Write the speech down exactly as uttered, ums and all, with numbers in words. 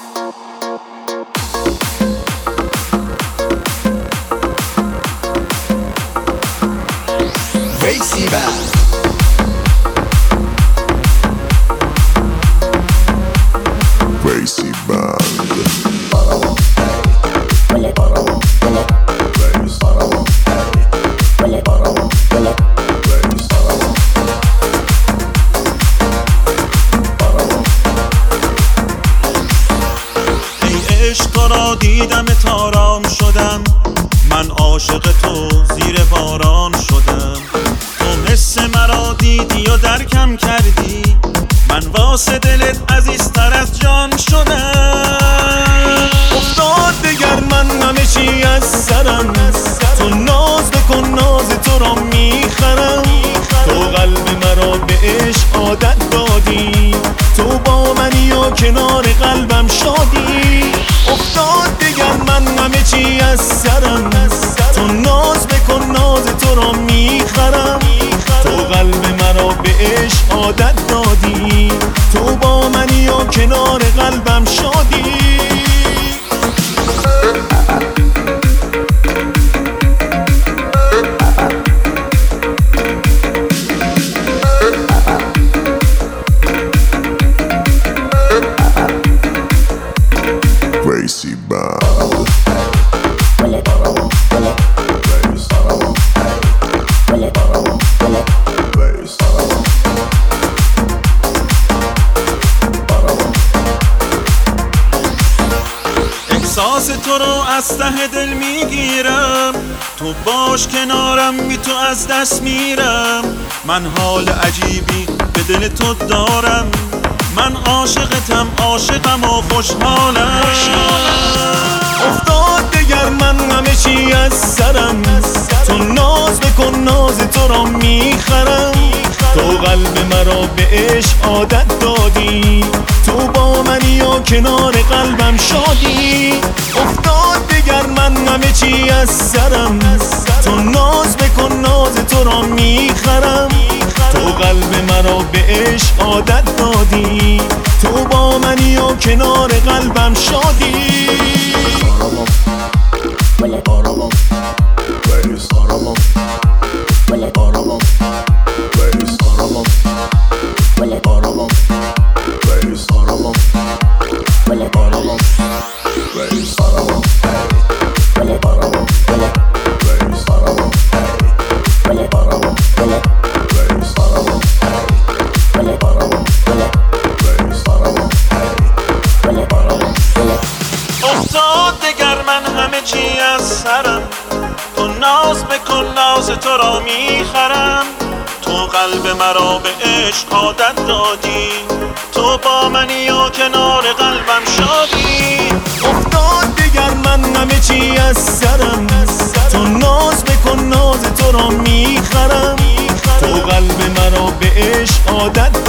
Crazy Band. Crazy Band. ای عشق را دیدم تارام شدم، من عاشق تو زیر باران شدم. تو حس مرا دیدی و درکم کردی، من واسه دلت عزیزتر از جان شدم. افتاد دگر من همه چی از سرم، تو ناز بکن ناز تو را میخرم. تو قلب مرا به عشق عادت دادی، تو با منی و کنار قلبم شادی. افتاد دگر من همه چی از سرم، تو ناز بکن ناز تو را میخرم. تو قلب مرا به عشق عادت دادی، تو با منی و کنار قلبم شادی. Crazy Band. احساس تو رو از ته دل میگیرم، تو باش کنارم بی تو از دست میرم. من حال عجیبی به دل تو دارم، من عاشقتم عاشقم و خوشحالم. افتاد دگر من همه چی از سرم، تو ناز بکن ناز تو را میخرم. تو قلب مرا به عشق عادت دادی، تو با منی و کنار قلبم شادی. افتاد دگر من همه چی از سرم، تو ناز بکن ناز تو را میخرم. تو قلب مرا به عشق عادت دادی، تو با منی و کنار قلبم شادی. افتاد دگر من همه چی از سرم، تو ناز بکن ناز تو را میخرم. تو قلب مرا به عشق عادت دادی، تو با منی و کنار قلبم شادی. افتاد دگر من همه چی از سرم، تو ناز بکن ناز تو را میخرم. تو قلب مرا به عشق عادت